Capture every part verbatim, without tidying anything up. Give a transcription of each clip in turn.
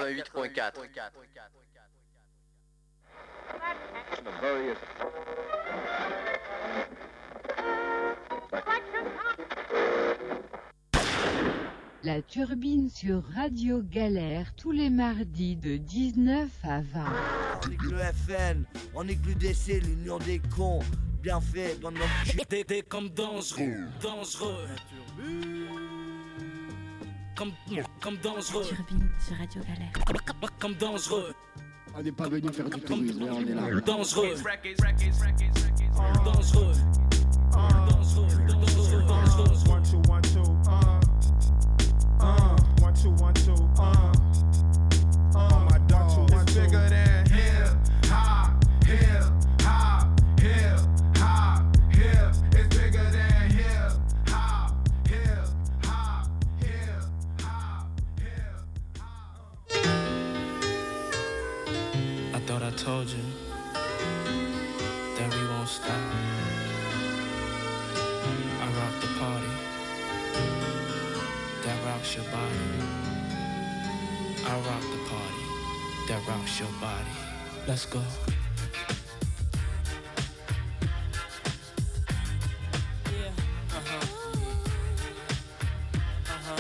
quatre-vingt-huit point quatre. La Turbine sur Radio Galère tous les mardis de dix-neuf à vingt. On nique le F N, on nique l'U D C, l'Union des cons. Bien fait, bonne note. Des des comme dangereux, dangereux. Comme, comme dangereux. Turbine sur Radio Galère. Comme, comme dangereux. On n'est pas venu faire du tourisme, mais on est là. Dangereux. Dangereux. Dangereux. Dangereux. Dangereux. One, two, one, two. Uh. Uh. One, two, one, two. Uh. Uh. My duck two, one, two. It's bigger than hip hop, hip hop, hip hop, hip. It's bigger than hip hop, hip hop, hip hop, hip hop. I thought I told you that we won't stop. I rock the party that rocks your body. I rock the party that rocks your body. Let's go. Yeah. Uh-huh. Uh-huh.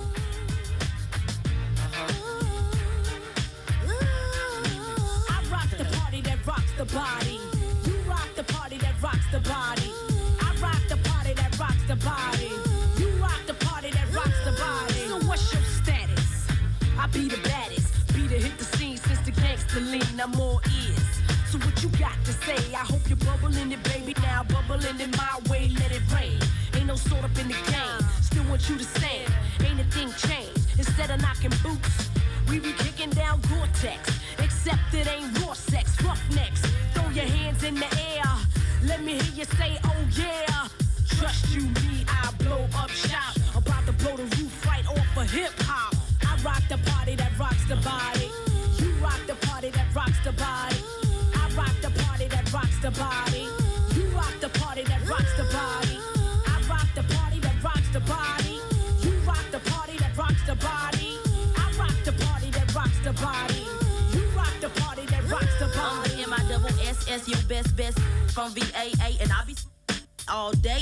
Uh-huh. I rock the party that rocks the body. You rock the party that rocks the body. I rock the party that rocks the body. You rock the party that rocks the body. So what's your status? I be the baddest. Be the hit the scene since the gangster lean. I'm all ears. So what you got to say? I hope you're bubbling it, baby. Now bubbling in my way, let it rain. Ain't no sort up in the game. Still want you to stand. Ain't a thing changed. Instead of knocking boots, we be kicking down Gore-Tex. Except it ain't raw sex, roughnecks. Throw your hands in the air. Let me hear you say, oh yeah. Trust you, me, I blow up shop. About to blow the roof right off of hip-hop. I rock the party that rocks the body. You rock the party that rocks the body. I rock the party that rocks the body. You rock the party that rocks the body. I rock the party that rocks the body. You rock the party that rocks the body. I rock the party that rocks the body. You rock the party that rocks the body. I'm the M I double S S, your best best from V A A, and I be all day.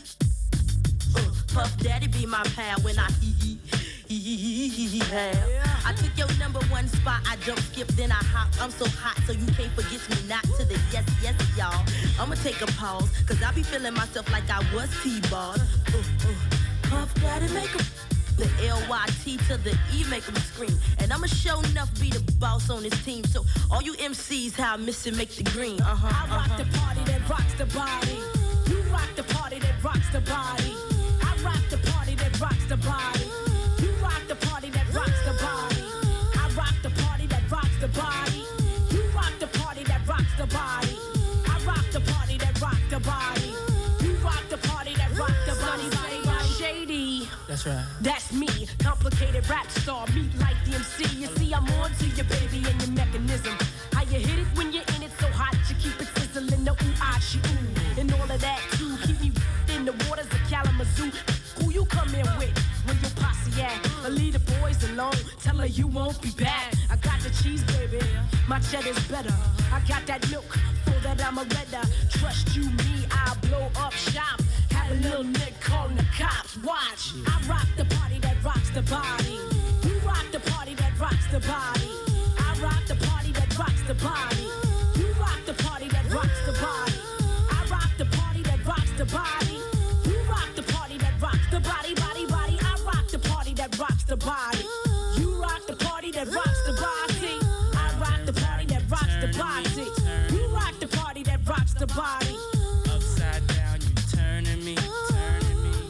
Uh, Puff Daddy be my pal when I hee hee hee hee hee hee hee. I took your number one spot, I jump, skip, then I hop. I'm so hot, so you can't forget me not to the yes, yes, y'all. I'ma take a pause, cause I be feeling myself like I was T-ball. Uh, uh, Puff Daddy make a the L Y T to the E make them scream. And I'ma show enough be the boss on this team. So all you M Cs, how I miss it, make the green. Uh-huh, I rock uh-huh. the party that rocks the body. You rock the party that rocks the body. I rock the party that rocks the body. You rock the party that rocks the body. I rock the party that rocks the body. You rock the party that rocks the body. I rock the party that rocks the body. You rock the party that rocks the body. Body, body, shady. That's right. That's me, complicated rap star, meet like the M C. You see, I'm on to your baby and your mechanism. How you hit it when you're in it so hot, you keep it sizzling, no ooh, ah, she ooh. And all of that too, keep me in the waters of Kalamazoo. Who you come in with, when your posse at? I leave the boys alone, tell her you won't be back. I got the cheese, baby, my cheddar's better. I got that milk, for that I'm a redder. Trust you, me, I'll blow up shop. Have a little nick calling the cops, watch. I rock the party that rocks the body. You rock the party that rocks the body. I rock the party that rocks the body. You rock the party that rocks the body. I rock the party that rocks the body. You rock the party that rocks the body, body, body. I rock the party that rocks the body. You rock the party that rocks the body. I rock the party that rocks the body. You rock the party that rocks the body. Upside down, you turning me, turning me.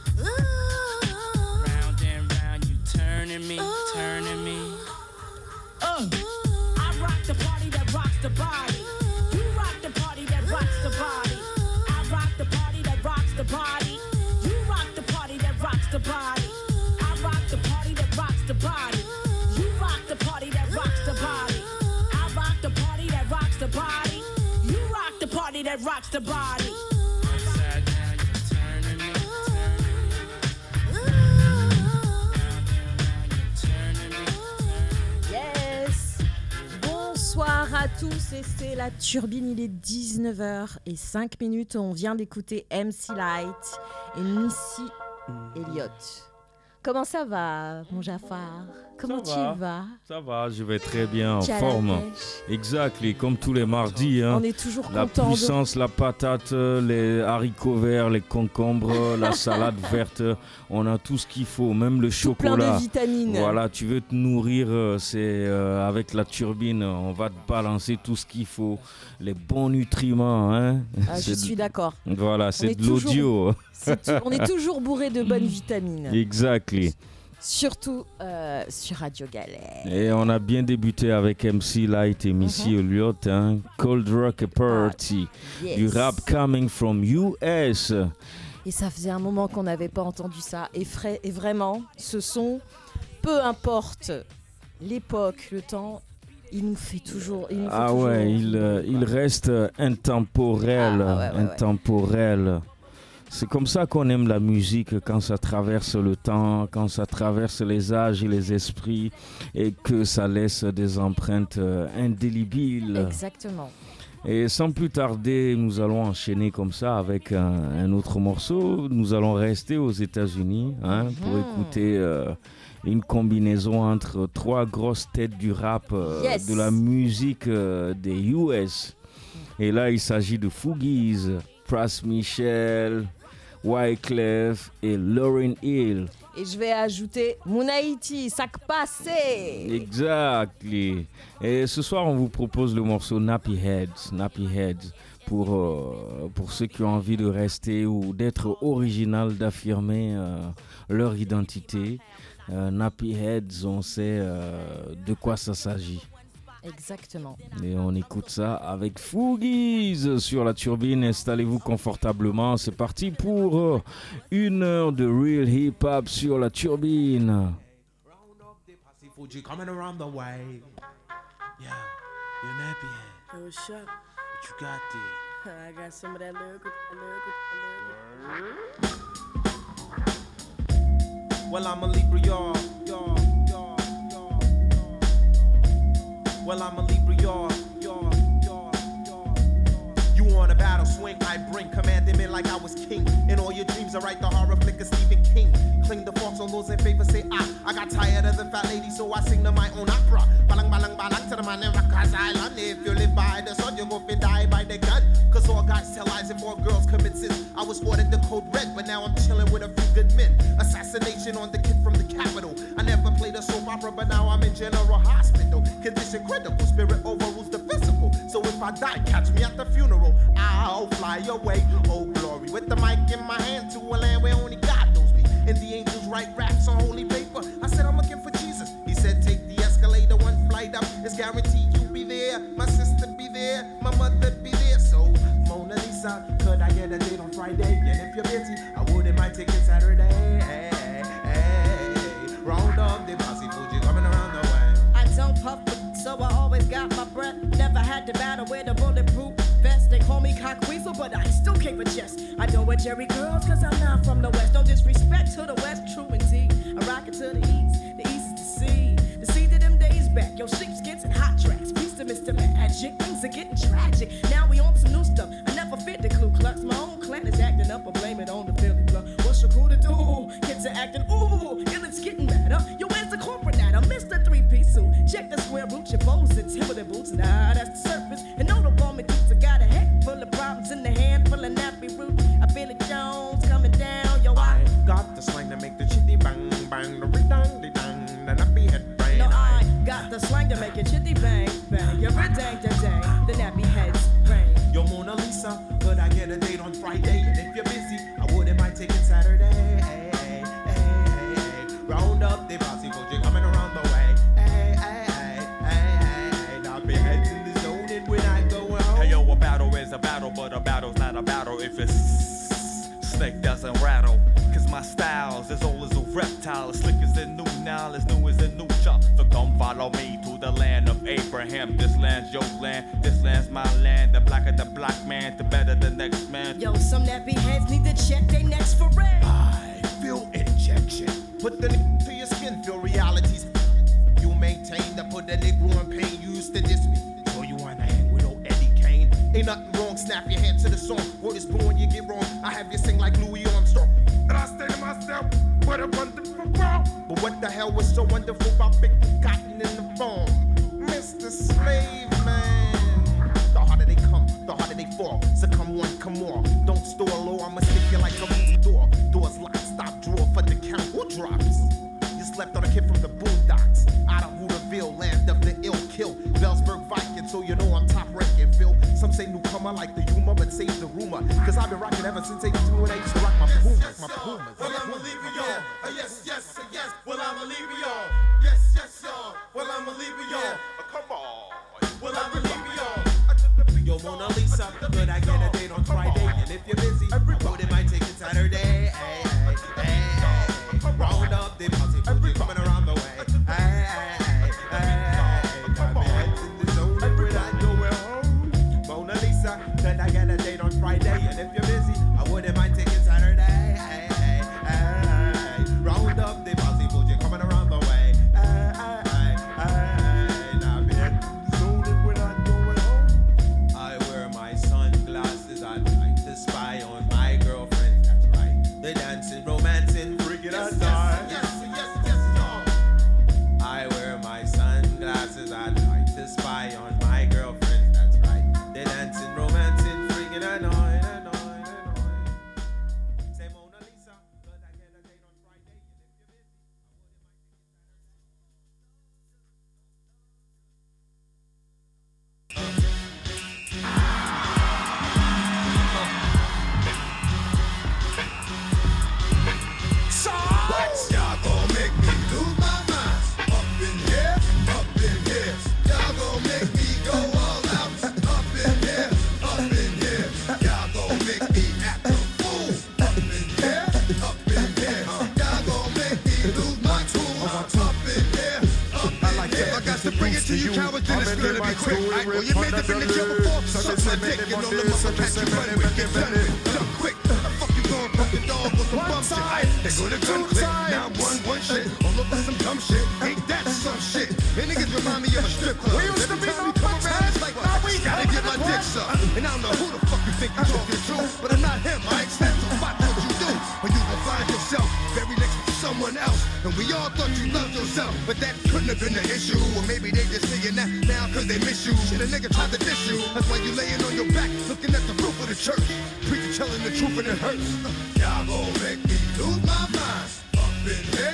Round and round, you turning me, turning me. Uh. I rock the party that rocks the body. You rock the party that rocks the body. I rock the party that rocks the body. You rock the party that rocks the body. I rock the party that rocks the body. You rock the party that rocks the body. I rock the party that rocks the body. You rock the party that rocks the body. Upside down, you turning me, turning me. Round and round, you turning me, turning me. tous et c'est la turbine, il est dix-neuf heures zéro cinq. On vient d'écouter M C Light et Missy Elliott. Comment ça va, mon Jafar? Comment ça tu va. vas? Ça va, je vais très bien, en Tu as la forme. pêche. Exact, et comme tous les mardis. Hein, On est toujours la content de- puissance, la patate, les haricots verts, les concombres, la salade verte. On a tout ce qu'il faut, même le Tout plein chocolat. de vitamines. Voilà, tu veux te nourrir, euh, c'est euh, avec la turbine, on va te balancer tout ce qu'il faut, les bons nutriments. Hein. Ah, je C'est de- suis d'accord. Voilà, c'est est de l'audio. C'est tout- on est toujours bourré de bonnes vitamines. Exactly. Surtout euh, sur Radio Galère. Et on a bien débuté avec M C Light et Missy Elliott, hein. Cold Rock Party, yes. du rap coming from U S. Et ça faisait un moment qu'on n'avait pas entendu ça. Et, frais, et vraiment, ce son, peu importe l'époque, le temps, il nous fait toujours. Il nous fait Ah toujours ouais, il, euh, il reste intemporel, Ah, ouais, ouais, ouais. intemporel. C'est comme ça qu'on aime la musique, quand ça traverse le temps, quand ça traverse les âges et les esprits, et que ça laisse des empreintes euh, indélébiles. Exactement. Et sans plus tarder, nous allons enchaîner comme ça avec un, un autre morceau. Nous allons rester aux États-Unis, hein, pour Mhm. écouter euh, une combinaison entre trois grosses têtes du rap, euh, Yes. de la musique euh, des U S. Et là, il s'agit de Fugees, Pras Michel, Wyclef et Lauryn Hill. Et je vais ajouter Mounaïti, sac passé. Exactly. Et ce soir, on vous propose le morceau Nappy Heads. Nappy Heads pour, euh, pour ceux qui ont envie de rester ou d'être original, d'affirmer euh, leur identité. Euh, Nappy Heads, on sait euh, de quoi ça s'agit. Exactement. Et on écoute ça avec Fugees sur la turbine. Installez-vous confortablement. C'est parti pour euh, une heure de real hip-hop sur la turbine. Fuji coming around the way. Yeah, you're nappy head. Oh, what's up? What you got there? I got some of that lyrical, lyrical, lyrical. Well, I'm a Libra, y'all, y'all, y'all, y'all, y'all. Well, I'm a Libra, y'all, y'all, y'all, y'all. You on a battle swing, I bring, commanding me like I was king. In all your dreams, I write the horror flick of Stephen King. Cling the forks on those in favor, say ah. I got tired of the fat lady, so I sing to my own opera. Balang, balang, balang to the man in Rikers Island. If you live by the sun, you go fi die by the gun. Cause all guys tell lies and more girls commit sins. I was ordered the code red, but now I'm chilling with a few good men. Assassination on the kid from the capital. I never played a soap opera, but now I'm in general hospital. Condition critical, spirit overrules the physical. So if I die, catch me at the funeral. I'll fly away, oh glory. With the mic in my hand to a land where only God knows me. And the angels write raps on holy paper. I said I'm looking for Jesus. He said take the escalator one flight up. It's guaranteed you'll be there. My sister be there, my mother be there. So Mona Lisa, could I get a date on Friday? And if you're busy, I wouldn't mind taking Saturday. Hey, hey, hey. Round up the posse, Fuji coming around the way. I don't puff, so I always got my breath. Never had to battle with a bulletproof vest. They call me cockweasel, but I still keep a chest. I don't wear Jerry curls, cause I'm not from the West. No disrespect to the West, true indeed. I rock it to the East, the East is the seed. The seed of them days back, yo, sheepskins and hot tracks. Peace to Mister Magic, things are getting tragic. Now we on some new stuff, I never fit the Ku Klux. My own clan is acting up, I blame it on the Philly blood. What's your crew to do? Kids are acting, ooh, and it's getting better. Yo, where's the corporate at? I missed the three-piece suit. Check the square root, your foes and Timberland boots. Nah, that's the surface. And no, the woman dudes, I got a head full of problems in the hand full of nappy roots. I feel it Jones coming down, yo, I got the slang to make the chitty bang bang, the ring-dang, the dang, the nappy head brain. No, I got the slang to make it chitty bang bang. You're a dang da dang, the nappy heads brain. Yo, Mona Lisa, could I get a date on Friday? And if you're busy, I wouldn't mind taking Saturday. Hey, hey, hey, hey. Round up the posse, Fuji coming around the way. Hey, hey, hey, hey, hey. Nappy heads in the zone, and when I go out. Hey yo, a battle is a battle, but a battle's not a battle if it's snake doesn't rattle. Cause my style's as old as a reptile, as slick as a new now, as new as a new chop. So come follow me to the land of Abraham. This land's your land, this land's my land. The blacker the black man, the better the next man. Yo, some nappy heads need to check their necks for red. I feel injection. Put the n- to your skin, feel realities. You maintain to put the nigga in pain. You used to diss me, so you wanna Ain't nothing wrong, snap your hand to the song. Word is born, you get wrong. I have you sing like Louis Armstrong. And I say to myself, what a wonderful world. But what the hell was so wonderful about big cotton in the phone? Mister Slave Man. The harder they come, the harder they fall. So come one, come more. Don't store low, I'ma stick you like a moving door. Doors locked, stop, drawer for the count. Who drops? You slept on a kid from the boondocks. Out of Hooterville, land of the ill kill. Bellsburg Viking, so you know I'm top ranking, Phil. Some say newcomer like the humor, but save the rumor. Cause I've been rocking ever since eighty-two and I used to rock my Pumas, my Pumas. Well, I'ma leave you y'all. Uh, yes, yes, uh, yes. Well, I'ma leave you y'all. Yes, yes, y'all. Well, I'ma leave you y'all. Uh, come on. Well, I'ma leave you y'all. Yo, Mona Lisa, could I get a date on Friday? And if you're busy, I would it might take it Saturday. Hey, hey, hey. Round up the party, booty coming around the way. Hey, hey, hey. Got me heads in the zone and we're not nowhere home. Mona Lisa, could I get a date on Friday? And if you're busy, I wouldn't mind taking Saturday. Hey, hey, hey. Round up the party, booty coming around the way. Hey, hey, hey. Got me heads in the zone and we're not nowhere home. I wear my sunglasses, I like to spy on my girlfriend. That's right. The dancing, romancing, freaking out. Yes, yes, yes, yes, y'all. I wear my sunglasses, I like to spy on my girlfriend. That's right. The dancing, romancing, freaking annoying, annoying, annoying. Say Mona Lisa, could I get a date on Friday? And if you're busy, What? Y'all gon' make me lose my mind. Up in here, up in here. Y'all gon' make me go all out. Up in here, up in here. Y'all gon' make me act a fool. Up in here, up in here. Y'all gon' make me lose my cool. Up in here, up in here. I got to bring it to you, cowards, then it's gonna be quick. Right? Well, you made the been the kill before. Suck my dick and all the motherfuckers you run with. Get done with. Jump quick. The fuck you going fucking dog with some bum shit? Aight, they go to gun click. Now one, one shit. All over some dumb shit. Ain't that some shit? Man, niggas remind me of a strip club. We used to be no come around, it's like, now we gotta get my dick sucked. And I don't know who the fuck you think you're talking to, but I'm not him. I accept so watch what you do. Or you will find yourself very next to someone else. And we all thought you loved yourself, but that couldn't have been the issue. Or maybe they just saying that now cause they miss you. Shit, a nigga tried to diss you. That's why you laying on your back, looking at the roof of the church. Preacher telling the truth and it hurts. Y'all gon' make me lose my mind. Up in here.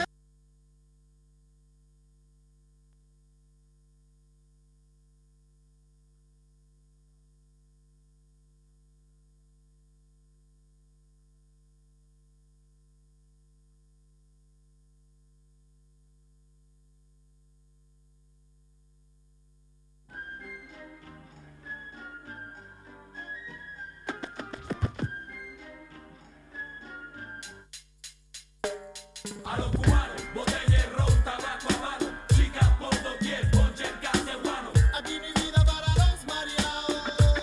A los cubanos, botella de ron, tabaco a mano, chicas por doquier, ponche en castellano. Aquí mi vida para los mareados.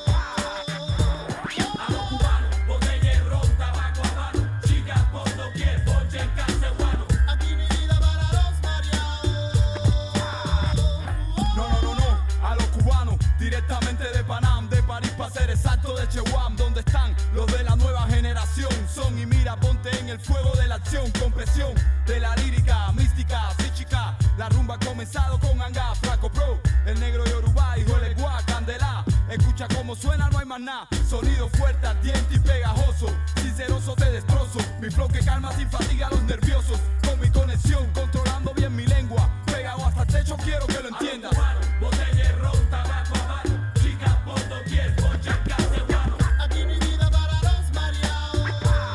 A los cubanos, botella de ron, tabaco a mano, chicas por doquier, ponche en castellano. Aquí mi vida para los mareados. No, no, no, no, a los cubanos, directamente de Panam, de París para ser exacto de Cheguam, donde están los de la nueva generación. Son y mira, ponte en el fuego de la acción, con presión de la lírica, mística, psíquica. La rumba ha comenzado con Anga, Flaco Pro, el negro Yoruba, hijo de Legua, Candela. Escucha cómo suena, no hay más nada. Sonido fuerte, ardiente y pegajoso. Sinceroso te destrozo. Mi flow que calma sin fatiga a los nerviosos. Con mi conexión, controlando bien mi lengua. Pegado hasta el techo, quiero que lo entiendas. Botella de ron, tabaco a mano, chicas por doquier, ponche en castellano. Aquí mi vida para los mareados.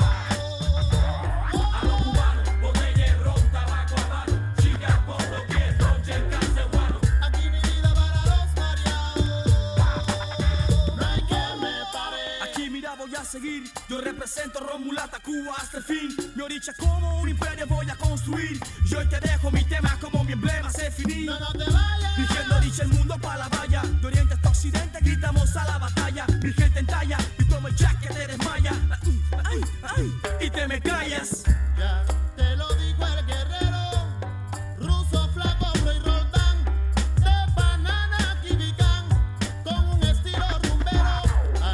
A los cubanos, botella de ron, tabaco a mano, chicas por doquier, ponche en castellano. Aquí mi vida para los mareados. No hay que me pare. Aquí mira voy a seguir. Yo represento Romulata, Cuba hasta el fin. Mi oricha como un imperio voy a construir. Yo hoy te dejo mi tema como mi emblema se finí. No, no te vayas. Dirigiendo oricha el mundo pa' la valla. De oriente hasta occidente gritamos a la batalla. Mi gente en talla y como el jack que te desmaya. Ay, ay, y te me callas. Ya te lo dijo el guerrero, ruso, flaco, y Roldán, de banana, kibicán, con un estilo rumbero.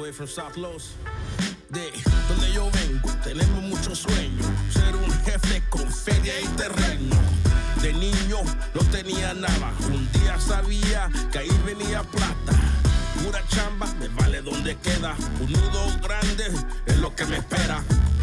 way from South Los. De donde yo vengo, tenemos muchos sueños. Ser un jefe con feria y terreno. De niño no tenía nada. Un día sabía que ahí venía plata. Pura chamba, me vale donde queda. Un nudo grande es lo que me espera.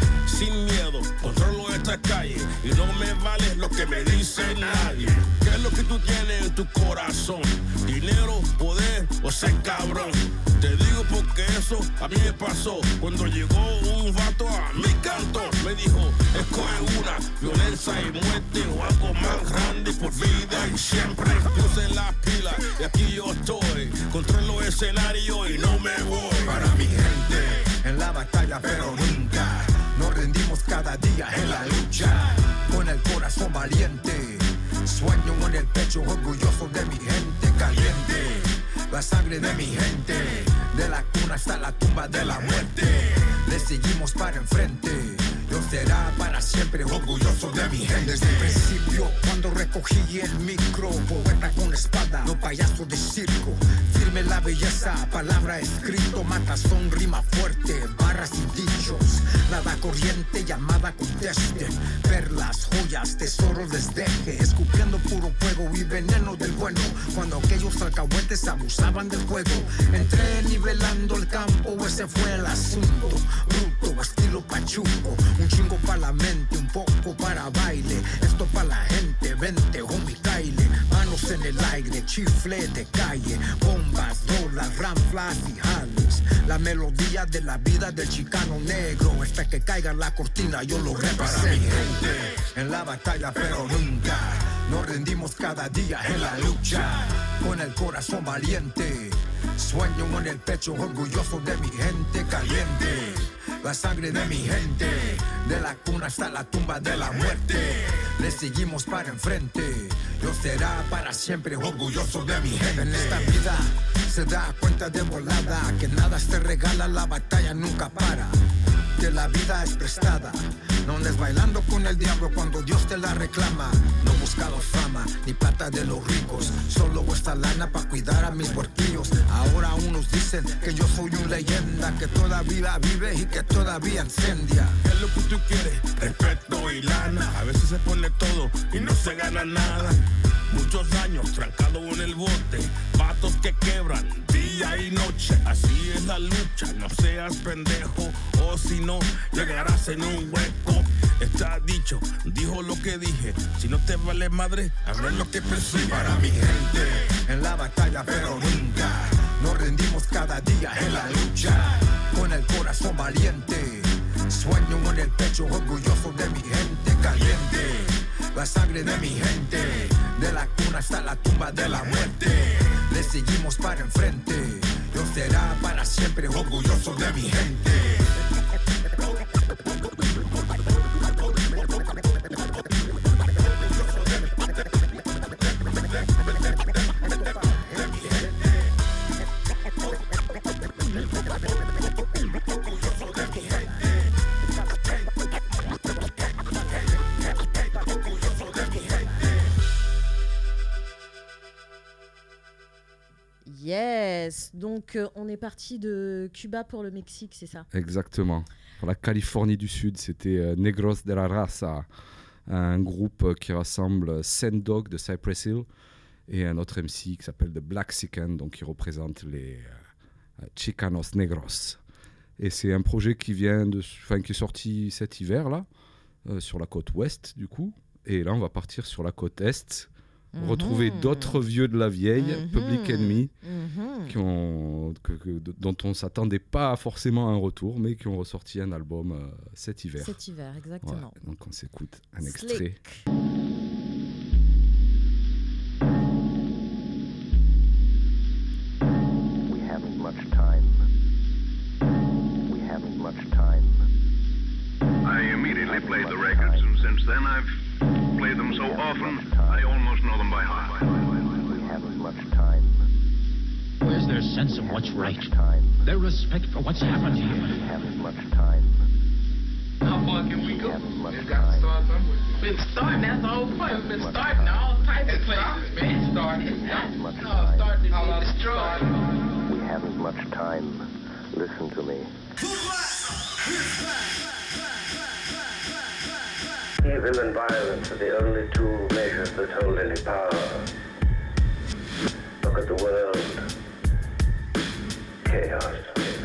Sin miedo, controlo esta calle. Y no me vale lo que me dice nadie. ¿Qué es lo que tú tienes en tu corazón? Dinero, poder o ser cabrón. Te digo porque eso a mí me pasó. Cuando llegó un vato a mi canto, me dijo, escoge una, violencia y muerte o algo más grande por vida y siempre. Puse la pila y aquí yo estoy. Controlo el escenario y no me voy. Para mi gente, en la batalla pero nunca. Nos rendimos cada día en la lucha. Con el corazón valiente. Sueño en el pecho, orgulloso de mi gente caliente. La sangre de mi gente, de la cuna hasta la tumba de la muerte. Le seguimos para enfrente. Yo será para siempre orgulloso de mi gente. Desde el principio, cuando recogí el micro, poeta con espada, no payaso de circo. Firme la belleza, palabra escrito, matazón, rima fuerte, barras y dichos. Nada corriente, llamada conteste. Perlas, joyas, tesoros desdeje. Escupiendo puro fuego y veneno del bueno. Cuando aquellos alcahuetes abusaban del juego. Entré nivelando el campo, ese fue el asunto. Bruto, estilo pachuco. Un chingo para la mente, un poco para baile. Esto para la gente, vente, homie, caile. Manos en el aire, chifle de calle. Bombas, dolas, ranflas y jales. La melodía de la vida del chicano negro. Hasta que caiga la cortina, yo lo represento. Para mi gente, en la batalla pero nunca. Nos rendimos cada día en la lucha. Con el corazón valiente. Sueño en el pecho, orgulloso de mi gente caliente. La sangre de mi gente, de la cuna hasta la tumba de la muerte. Le seguimos para enfrente. Yo será para siempre orgulloso de mi gente. En esta vida se da cuenta de volada que nada se regala, la batalla nunca para. Que la vida es prestada. No andes bailando con el diablo cuando Dios te la reclama. No he buscado fama ni plata de los ricos. Solo esta lana para cuidar a mis huerquillos. Ahora unos dicen que yo soy un leyenda, que todavía vive y que todavía incendia. ¿Qué es lo que tú quieres? Respeto y lana. A veces se pone todo y no se gana nada. Muchos años trancado en el bote. Vatos que quebran día y noche. Así es la lucha, no seas pendejo. O si no, llegarás en un hueco. Está dicho, dijo lo que dije. Si no te vale madre, habla lo que persigue. Para mi gente, en la batalla pero nunca. Nos rendimos cada día en la lucha. Con el corazón valiente. Sueño en el pecho, orgulloso de mi gente caliente. La sangre de mi gente, de la cuna hasta la tumba de la muerte. Le seguimos para enfrente. Yo será para siempre orgulloso de mi gente. Yes, donc euh, on est parti de Cuba pour le Mexique, c'est ça? Exactement. Pour la Californie du Sud, c'était euh, Negros de la Raza, un groupe euh, qui rassemble Send Dog de Cypress Hill et un autre M C qui s'appelle The Blaxican, donc qui représente les euh, Chicanos Negros. Et c'est un projet qui vient de, enfin qui est sorti cet hiver là, euh, sur la côte ouest du coup, et là on va partir sur la côte est. Mmh. Retrouver d'autres vieux de la vieille, mmh. Public Enemy, mmh. qui ont, que, que, dont on ne s'attendait pas forcément à un retour, mais qui ont ressorti un album euh, cet hiver. Cet hiver, exactement. Ouais, donc on s'écoute un extrait. Slick. We haven't much time. We haven't much time. I immediately played the records, and since then I've played them so often, I almost know them by heart. We haven't much time. Where's their sense of what's right? Time. Their respect for what's happened here? We haven't much time. How far can we go? It's got to start somewhere. Been starting, that's the whole point. We've been starting all types of places, man. Starting. No, starting to be destroyed. We haven't much time. listen to me. Evil and violence are the only two measures that hold any power. Look at the world. Chaos.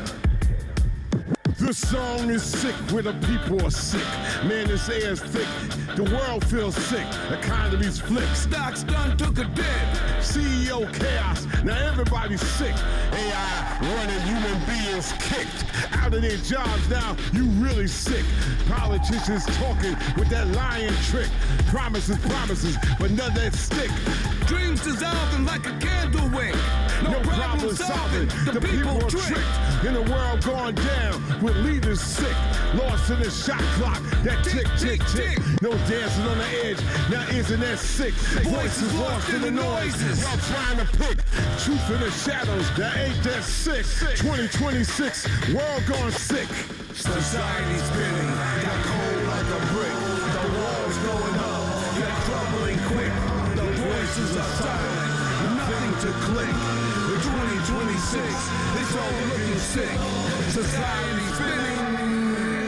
This song is sick where the people are sick. Man, this air is thick. The world feels sick. Economy's flipped. Stocks done took a dip. C E O chaos. Now everybody's sick. A I running human beings kicked out of their jobs. Now you really sick. Politicians talking with that lying trick. Promises, promises, but none that stick. Dreams dissolving like a candle wick. No, no problem, problem solving. The, the people, people tricked. In a world going down with leaders sick. Lost in the shot clock. That tick, tick, tick. No dancing on the edge. Now isn't that sick? Voices lost in the noises. Y'all trying to pick truth in the shadows. That ain't that sick. twenty twenty-six, world gone sick. Society's spinning. Got cold like a brick. The walls going up. You're crumbling quick. The voices are silent. Nothing to click. The twenty twenty-six, it's all looking sick. Society's spinning.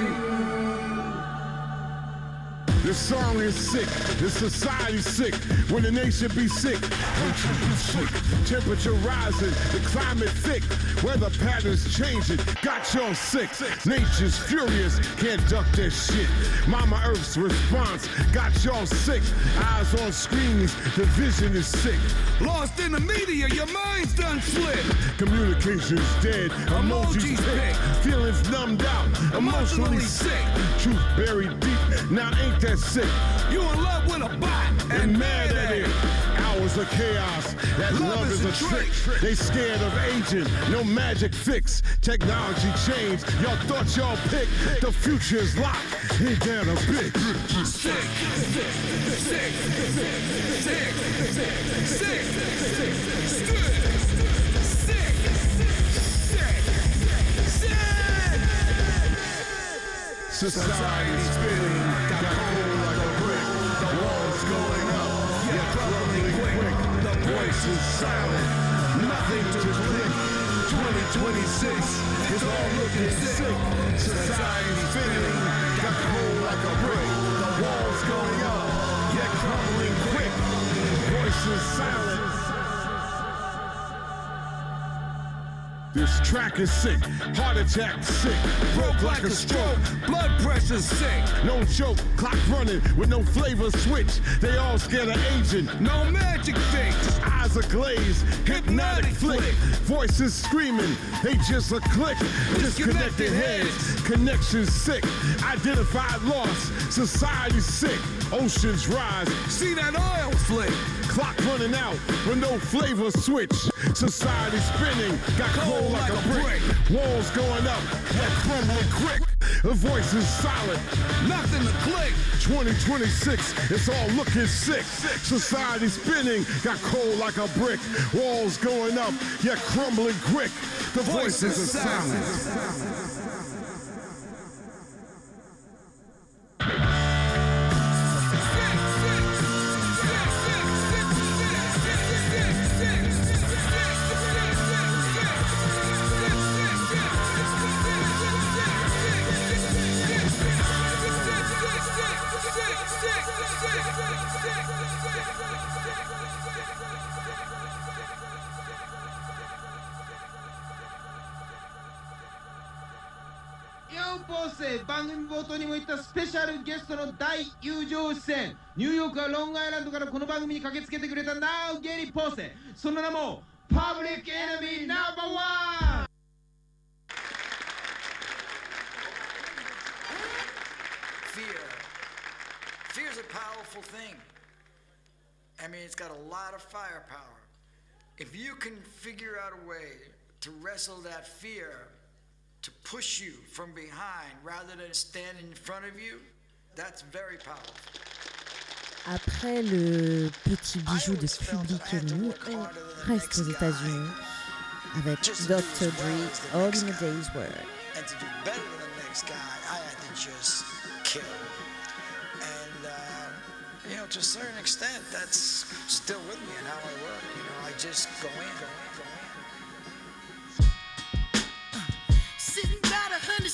This song is sick. This society's sick. When the nation be sick, sick. Temperature rising, the climate thick. Weather patterns changing, got y'all sick. Nature's furious, can't duck that shit. Mama Earth's response got y'all sick. Eyes on screens, the vision is sick. Lost in the media, your mind's done slip. Communication's dead, emojis pick. Feelings numbed out, emotionally sick. Truth buried deep, now ain't that sick. You in love with a bot and mad at it. Hours of chaos, that love is a trick. They scared of aging, no magic fix. Technology changed, y'all thought y'all picked. The future is locked, ain't that a bitch? Sick, sick, sick, sick, sick, sick, sick, Society's spinning, got cold like a brick. The walls going up, yeah, crumbling quick. The voice is silent, nothing to click. twenty twenty-six is all looking sick. Society's spinning, got cold like a brick. The walls going up, yeah, crumbling quick. Voice is silent. This track is sick, heart attack sick, broke like a stroke, blood pressure sick. No joke, clock running with no flavor switch. They all scared of aging, no magic fix. Eyes are glazed, hypnotic flick. Voices screaming, they just a click. Disconnected heads, connections sick. Identified lost, society sick. Oceans rise, see that oil slick. Clock running out with no flavor switch. Society spinning, got cold like a brick. Walls going up, yeah, crumbling quick. The voice is silent, nothing to click. twenty twenty-six, it's all looking sick. Society spinning, got cold like a brick. Walls going up, yeah, crumbling quick. The voices are silent. Yo, boss! 番組冒頭にも言ったスペシャルゲストの大友情出演。ニューヨークはロングアイランドからこの番組に駆けつけてくれたナウゲリポーセ。その名もパブリックエネミーナンバーワン。 Fear. Fear is a powerful thing. I mean, it's got a lot of firepower. If you can figure out a way to wrestle that fear, to push you from behind rather than stand in front of you, that's very powerful. Après le petit bijou de Public Enemy, on reste aux États-Unis avec doctor Dre, All in a Day's Work. And to do better than the next guy, I had to just kill. And, uh, you know, to a certain extent, that's still with me in how I work. You know, I just go in, go in, go in.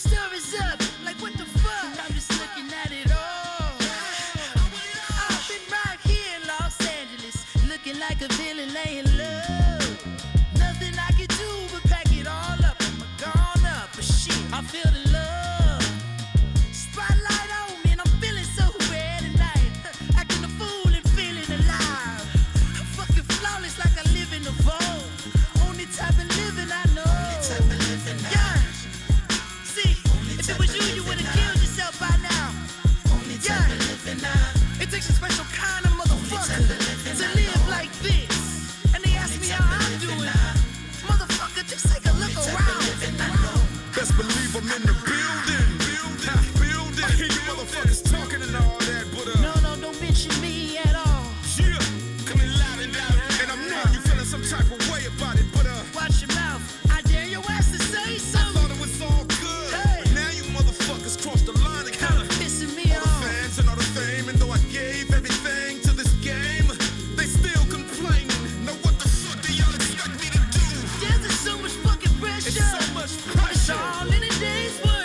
stir is up. Like what the fuck? I'm just looking at it all. I've been right here in Los Angeles, looking like a villain laying low. Nothing I can do but pack it all up. I'm gone up, but shit, I feel the love. Spotlight on me and I'm feeling so red tonight. Acting a fool and feeling alive. I'm fucking flawless like I live in a vault. Only type of living I know. Only type of living I know. Yeah. See, if it was you, you would've killed yourself by now. Only type of living I know. It takes a special kind of motherfucker to live like this. And they ask me how I'm doing. Motherfucker, just take a look around. Best believe I'm in the building. Building, building. I hear you motherfuckers talking and all that, but uh. No, no, don't mention me at all. Yeah, coming loud and loud. And I'm knowing you feeling some type of way about it, but uh. Watch your mouth. I dare your ass to say I something. thought it was all good. Hey. But now you motherfuckers crossed the line and kinda pissing me all off. the fans and all the fame, and though I gave everything to this game, they still complaining. Now what the fuck do y'all expect me to do? There's just so much fucking pressure. It's so much It's pressure. all in a day's work.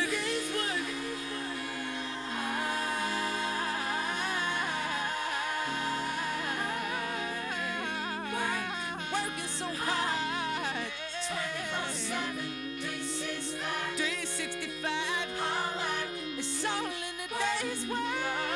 Working so hard. twenty-four seven, three sixty-five. It's all in a day's work.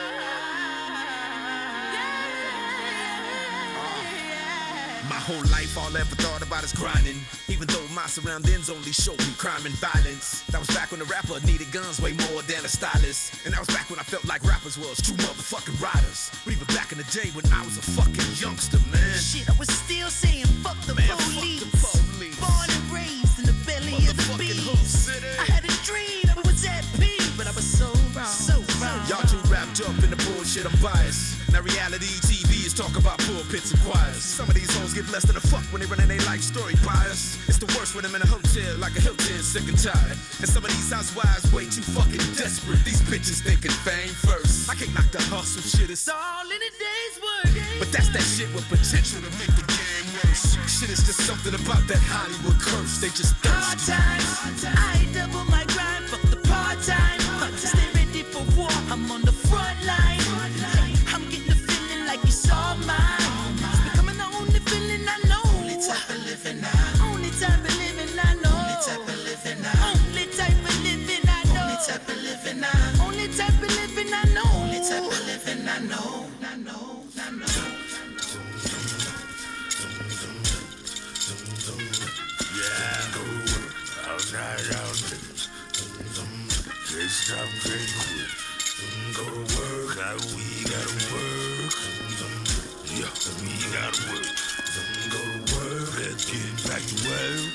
My whole life, all I ever thought about is grinding. Even though my surroundings only showed me crime and violence. That was back when the rapper needed guns way more than a stylist. And that was back when I felt like rappers was true motherfucking riders. But even back in the day when I was a fucking youngster, man. Shit, I was still saying fuck the Man, police. fuck the police. Born and raised in the belly of the Motherfucking Hood beast. City. I had a dream, I was at peace, but I was so wrong, so wrong. Y'all too wrapped up in the bullshit, I'm biased. Now reality T V is talk about pulpits and choirs. Some of these hoes get less than a fuck when they running their life story bias. It's the worst when I'm in a hotel like a Hilton, sick and tired. And some of these housewives way too fucking desperate. These bitches thinking fame first. I can't knock the hustle shit, it's all in a day's work. but that's that shit with potential to make the game worse. Shit is just something about that Hollywood curse. They just Hard thirsty. times, I double my grind, fuck the part time. Stay ready for war, I'm on the front line. I'm getting the feeling like it's all mine. It's becoming the only feeling I know. Only type of living I know. Only type of living I know. Only type of living I know. Only type of living I know. Only type of living I know. Only type of living I know. Only type of living I know. I know. I know. Yeah, go outside out. Let's stop crazy. Go to work, I, we gotta work. Yeah, we gotta work. Go to work, let's get back to work.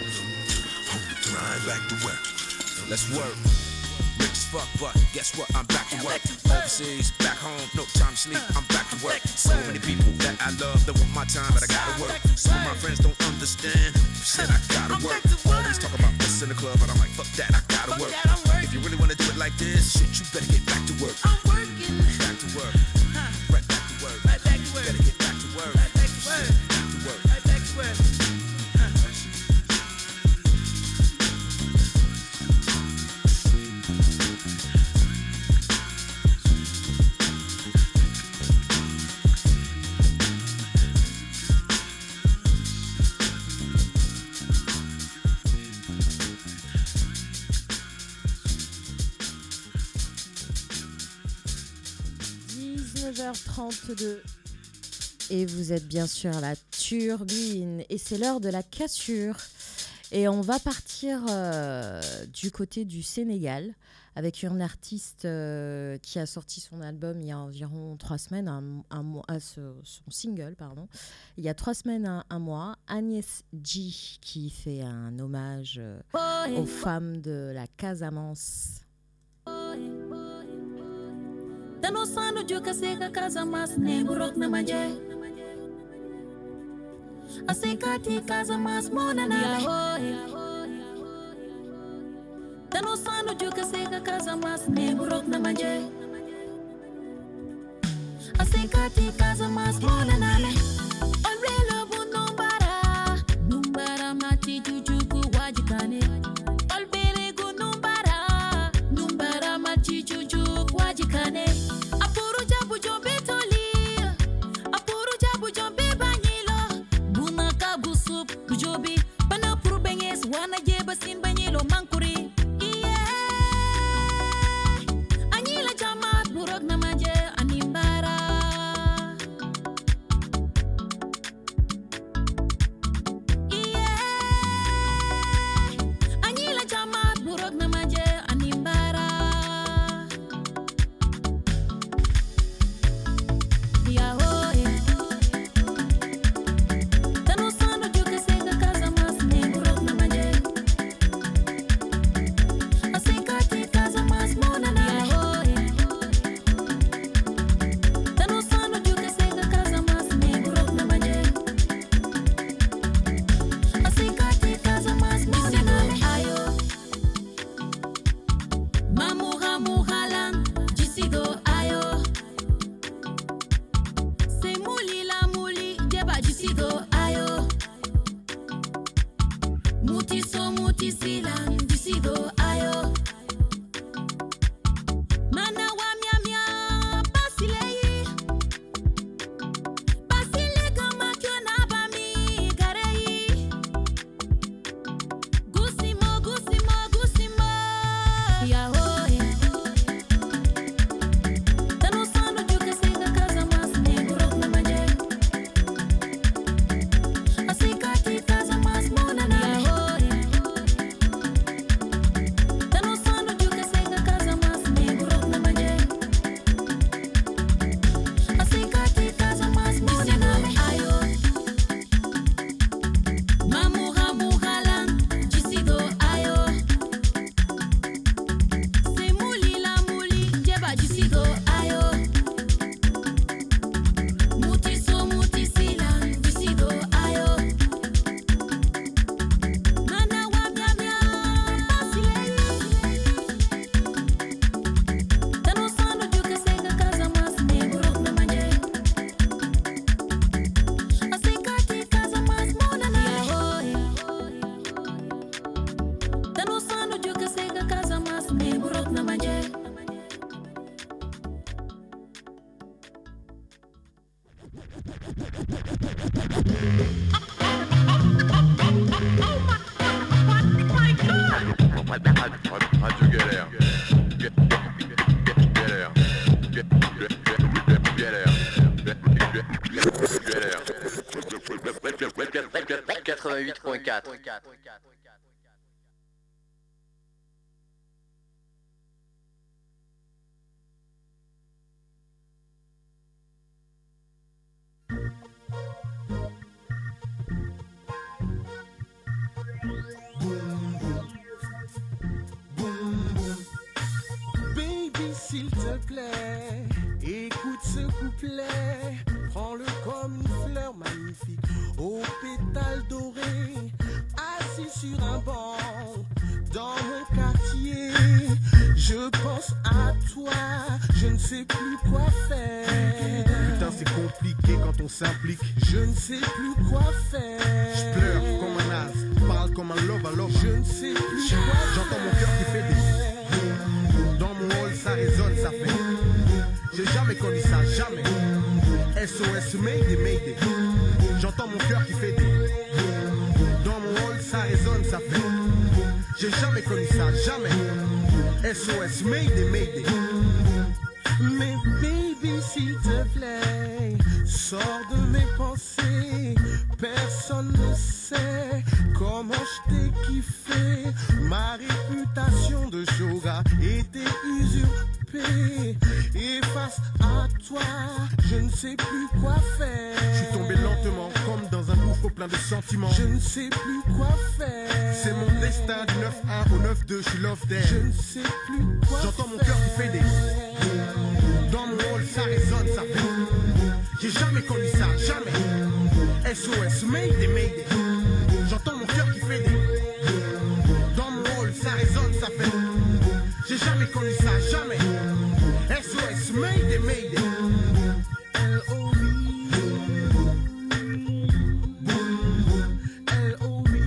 Grind back to work. Let's work. Rich as fuck, but guess what? I'm back to work. Overseas, back home, no time to sleep. I'm back to work. So many people that I love that want my time, but I gotta work. Some of my friends don't understand. Shit, I gotta work. Always talk about this in the club, but I'm like, fuck that, I gotta work. If you really wanna do it like this, shit, you better get back to work. I'm working. Back to work. Right back to work. Right back to work. Better get back to work. Right back to work. Back to work. Right back to work. dix-neuf heures trente-deux et vous êtes bien sûr à la turbine et c'est l'heure de la cassure et on va partir euh, du côté du Sénégal avec une artiste euh, qui a sorti son album il y a environ trois semaines, un, un mois, euh, son single pardon, il y a trois semaines, un, un mois, Agnès G qui fait un hommage euh, aux femmes de la Casamance. Tano sanu joka seka Casamance ne burok na maje. Aseka ti Casamance mona na hoy. Tano sanu joka seka Casamance ne burok na maje. Aseka ti Casamance mona na le. Onrelo bunumbara, numbara mati jujuku wajikane. Olbere gunumbara. How'd you get there? Get, get, get, get there. Get, get, get, get there. Get, get, get there. quatre-vingt-huit point quatre. Baby, s'il te plaît, écoute ce couplet. Prends-le comme une fleur magnifique aux pétales dorés, assis sur un banc dans mon quartier. Je pense à toi, je ne sais plus quoi faire. Putain, c'est compliqué quand on s'implique. Je ne sais plus quoi faire. Je pleure comme un as, parle comme un love à love. Je ne sais plus quoi faire. J'entends mon cœur qui fait des. Dans mon hall, ça résonne, ça fait. J'ai jamais connu ça, jamais. S O S, Mayday, Mayday. J'entends mon cœur qui fait des. Dans mon hall, ça résonne, ça fait. J'ai jamais connu ça, jamais. S O S, Mayday, Mayday. Mais baby, s'il te plaît, sors de mes pensées. Personne ne sait comment je t'ai kiffé. Ma réputation de shoga était usurpée. Et face à toi, je ne sais plus quoi faire. Je suis tombé lentement comme dans un gouffre plein de sentiments. Je ne sais plus quoi faire. C'est mon destin du neuf un au neuf deux, je suis love there. Je ne sais plus quoi J'entends faire. mon cœur qui fait des. Dans mon hall, ça résonne, ça fait. J'ai jamais connu ça, jamais. S O S, Mayday, Mayday. J'entends mon cœur qui fait des. Dans mon hall, ça résonne, ça fait. J'ai jamais connu ça, jamais. S O S, Mayday, Mayday. L O V L O V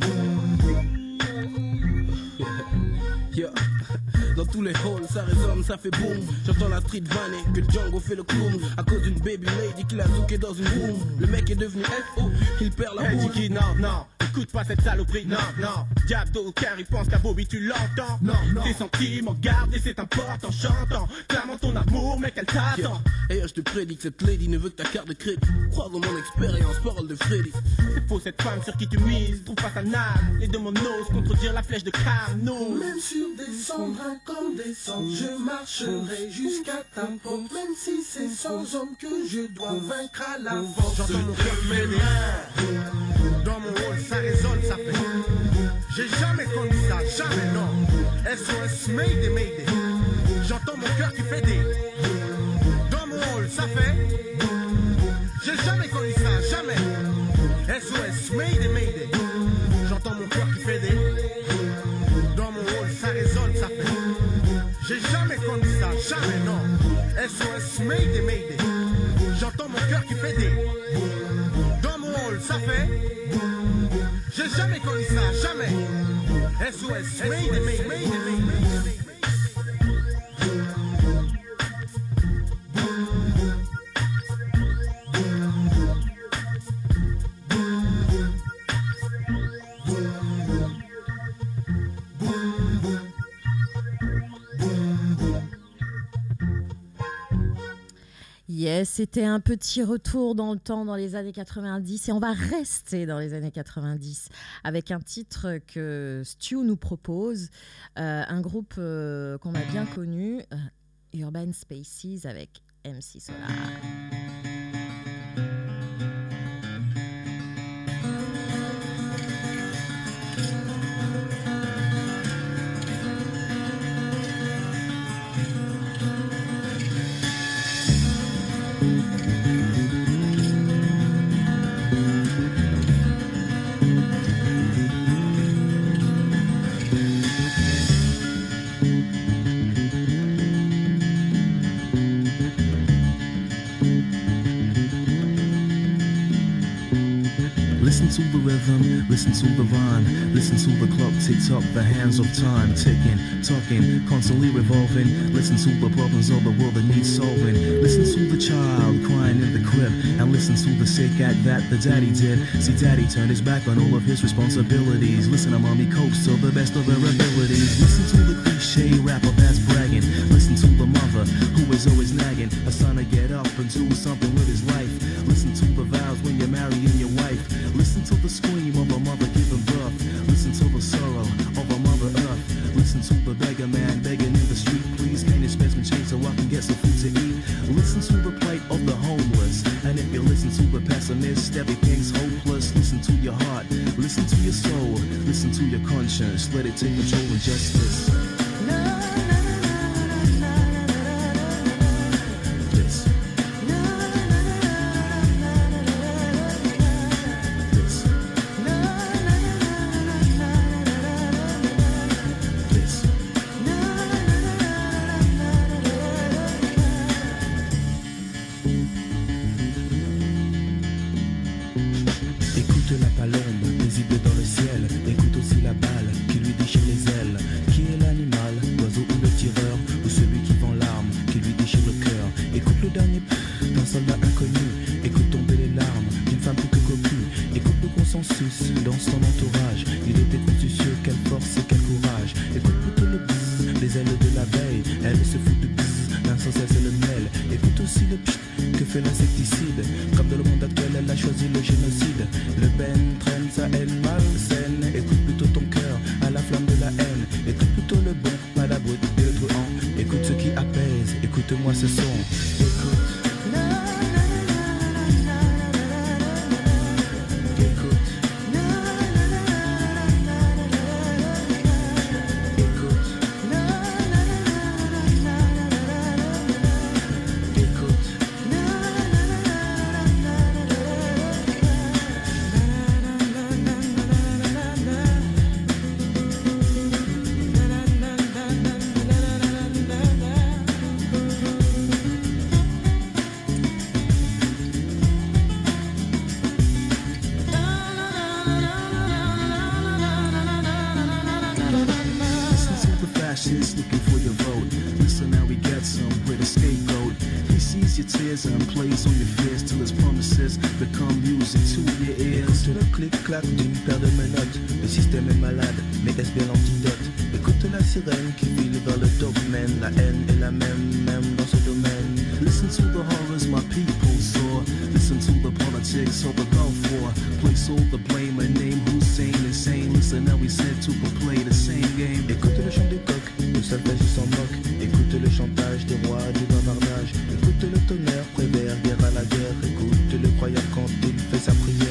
Yeah. Dans tous les halls, ça résonne, ça fait boom. J'entends la street vanner, que Django fait le clown. À cause d'une baby lady qui l'a zooké dans une room. Le mec est devenu F O, il perd la Hey, boule. Jiki, non, non, écoute pas cette saloperie, non, non. Diablo, car il pense qu'à Bobby, tu l'entends. Non, non. Tes sentiments gardés, c'est important, chantant. Clamant ton amour, mec, elle t'attend. Et je te prédis que cette lady ne veut que ta carte de crédit. Crois dans mon expérience, parole de Freddy. C'est faux, cette femme sur qui tu mises. Trouve pas sa nave, les deux monos contredire la flèche de Carnot. Même sur des cendres, comme des cendres, je marcherai jusqu'à ta porte. Même si c'est sans homme que je dois vaincre à la force. J'entends mon cœur qui fait des. Dans mon hall, ça résonne, ça fait. J'ai jamais connu ça, jamais, non. S O S, Mayday, Mayday. J'entends mon cœur qui fait des. Dans mon hall, ça fait. J'ai jamais connu ça, jamais. S O S, Mayday, Mayday. J'entends mon cœur qui fait des. Dans mon hall, ça résonne, ça fait. J'ai jamais connu ça, jamais, non. S O S, Mayday, Mayday. J'entends mon cœur qui fait des. Dans mon hall, ça fait. J'ai jamais connu ça, jamais. S O S, Mayday, Mayday, Mayday, Mayday. Yes, c'était un petit retour dans le temps dans les années quatre-vingt-dix et on va rester dans les années quatre-vingt-dix avec un titre que Stu nous propose, euh, un groupe euh, qu'on a bien connu, euh, Urban Spaces avec M C Solar. Listen to the rhythm, listen to the rhyme, listen to the clock tick tock, the hands of time ticking, talking, constantly revolving. Listen to the problems of the world that need solving. Listen to the child crying in the crib, and listen to the sick act that the daddy did. See, daddy turned his back on all of his responsibilities. Listen to mommy copes to the best of her abilities. Listen to the cliche rapper that's bragging. Listen to the mother who is always nagging her son to get up and do something with his life. Listen to the vows when you're marrying your wife. Listen to the scream of a mother giving birth. Listen to the sorrow of a mother earth. Listen to the beggar man begging in the street. Please, can you spare some change so I can get some food to eat? Listen to the plight of the homeless. And if you listen to the pessimist, everything's hopeless. Listen to your heart, listen to your soul, listen to your conscience. Let it take control and justice. Looking for your vote. Listen, now we get some with a scapegoat. He sees your tears and plays on your fears till his promises become music to your ears. Écoute le clic-clac d'une paire de menottes. Le système est malade, mais est-ce bien l'antidote? Écoute la sirène qui file vers le domaine. La haine est la même, même dans ce domaine. Listen to the horrors my people saw. Listen to the politics of the Gulf War. Place all the blame and name Hussein insane. Listen, now we said to play the same game. Écoute le chant des coqs, le solfège s'en moque. Écoute le chantage des rois du bavardage. Écoute le tonnerre, prévert, guerre à la guerre. Écoute le croyant quand il fait sa prière.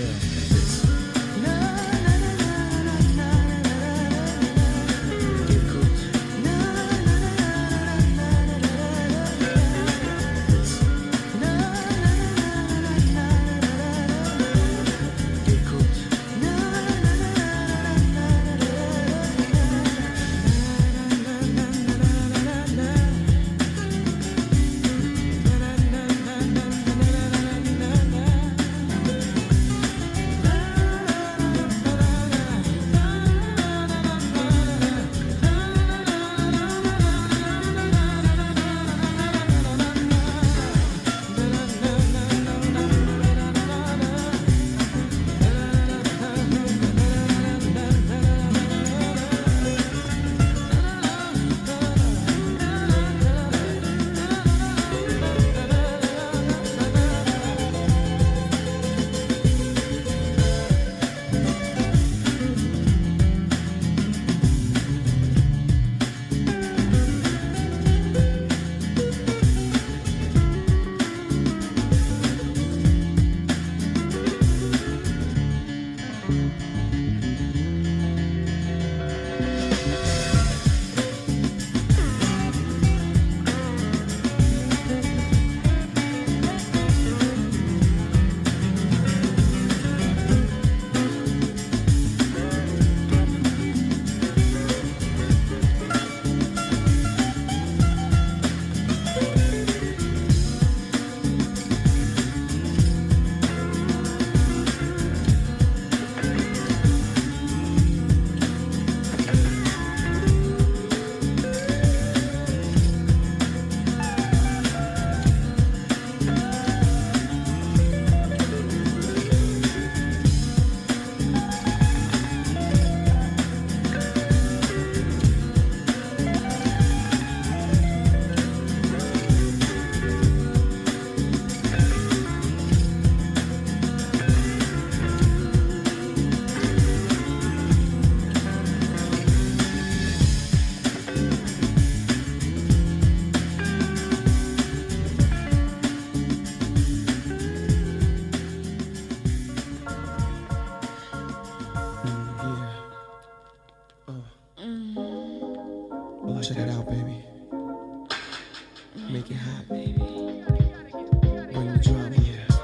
it hot, baby. Bring the drama.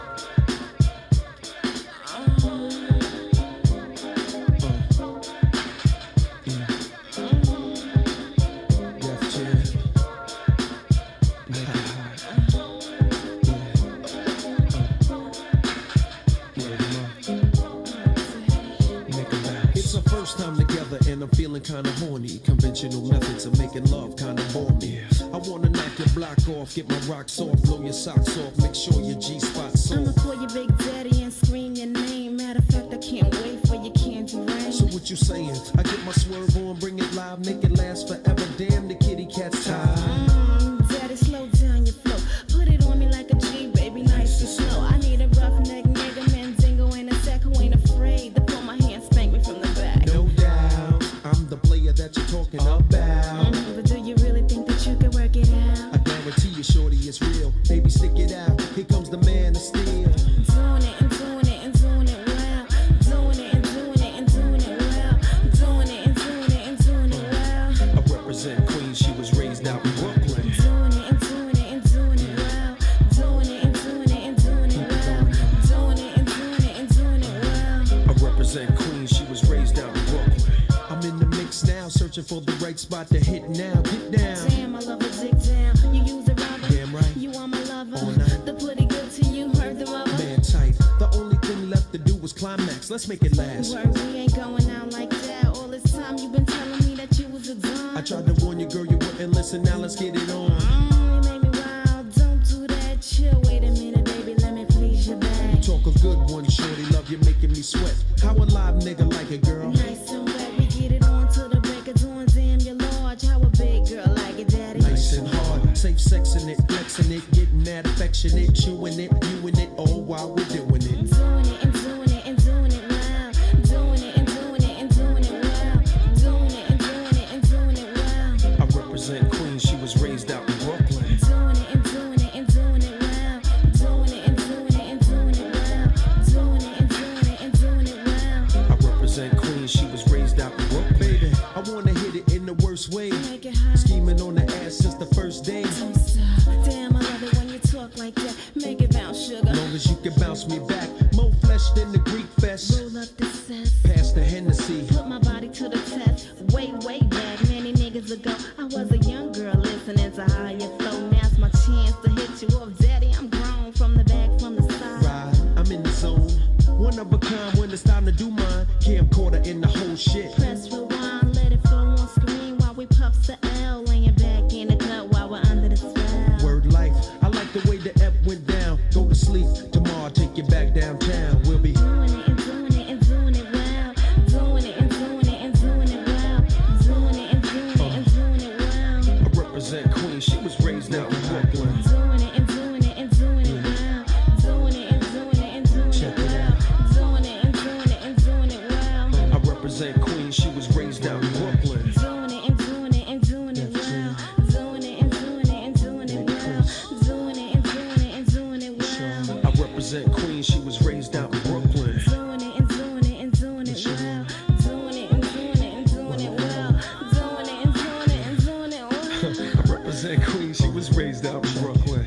And I'm feeling kinda horny. Conventional methods of making love kinda bore me. I wanna knock your block off, get my rocks off, blow your socks off, make sure your G-spot's I'ma on. call your big daddy and scream your name. Matter of fact, I can't wait for your candy rain. So what you saying? I get my swerve on, bring it live, make it last forever. Damn, the kitty cat's tired. Mm, daddy, slow down your flow. Put it on me like a G, baby, nice and slow. I need a roughneck nigga, Mandingo in a sack who ain't afraid to pull my hand, spank me from the back. No doubt, I'm the player that you're talking about. Mm, but do you really think that you can work it out? I guarantee you, shorty, it's real. Baby, stick it out. Here comes the man of steel. Doing it and doing it and doing it well. Doing it and doing it and doing it well. Doing it and doing it and doing it well. I represent Queens, she was raised out in Brooklyn. Doing it and doing it and doing it well. Doing it and doing it and doing it well. Doing it and doing it and doing it well. I represent Queens, she was raised out in Brooklyn. I'm in the mix now, searching for the right spot to hit now. Get down. Damn, I love a dick down. You use a rubber. Damn right. You are my lover. All night. The pretty good to you, heard the rubber. Man tight. The only thing left to do was climax. Let's make it last. Word, we ain't going out like that. All this time you been telling me that you was a dumb. I tried to warn you, girl, you wouldn't listen. Now let's get it on. Mm, you made me wild. Don't do that. Chill. Wait a minute, baby. Let me please you back. Talk a good one, shorty. Love you making me sweat. How a live nigga like it, girl? Nice and wet. We get it on to the break of dawn. Damn, you're large. How a big girl like it, daddy? Nice and hard. Safe sexing it, flexing it, getting that affectionate, chewing it, viewing it, all while we're doing it. Doing it and doing it and doing it well. Doing it and doing it and doing it well. Doing it and doing it and doing it well. I represent Queens, she was raised out in Brooklyn. Doing it and doing it and doing it well. Doing it and doing it and doing it well. Doing it and doing it and doing it well. I represent Queens, she was raised out in Brooklyn. Baby, I wanna hit it in the worst way. Make it hot. Scheming on the ass since the first day. Don't stop. Damn, I love it when you talk like that. Make it bounce, sugar. Long as you can bounce me back. More flesh than the Greek fest. Roll up the cess. Pass the Hennessy. Put my body to the test. Way, way back, many niggas ago. I was a young girl listening to higher flow. Now's my chance to hit you off, daddy. I'm grown from the back, from the side. Ride, I'm in the zone. One of a kind when it's time to do mine. Camcorder in the whole shit. Press rewind, let it flow on screen while we puffs the L. Laying back in the cut while we're under the spell. Word life, I like the way the F went down. Go to sleep, tomorrow I'll take you back downtown. We'll be doing it and doing it and doing it well. Doing it and doing it and doing it well. Doing it and doing it and doing it well. I represent Queens, she was raised out in Brooklyn. Doing it and doing it and doing it well. Doing it and doing it and doing it well. Doing it and doing it and doing it well. I represent Queens, she was raised out in Brooklyn. Doing it and doing it and doing it well. Doing it and doing it and doing it well. Doing it and doing it and doing it well. I represent Queens, she was raised out in Brooklyn. Doing it and doing it and doing it well. Doing it and doing it and doing it well. Doing it and doing it and doing it well. I represent Queens, she was raised out in Brooklyn.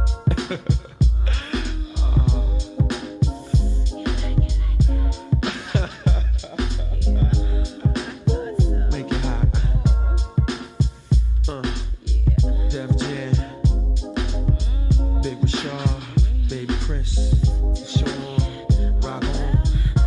Make it hot. Uh, Def Jam, Big Rashad, Baby Chris, Sean, rock on.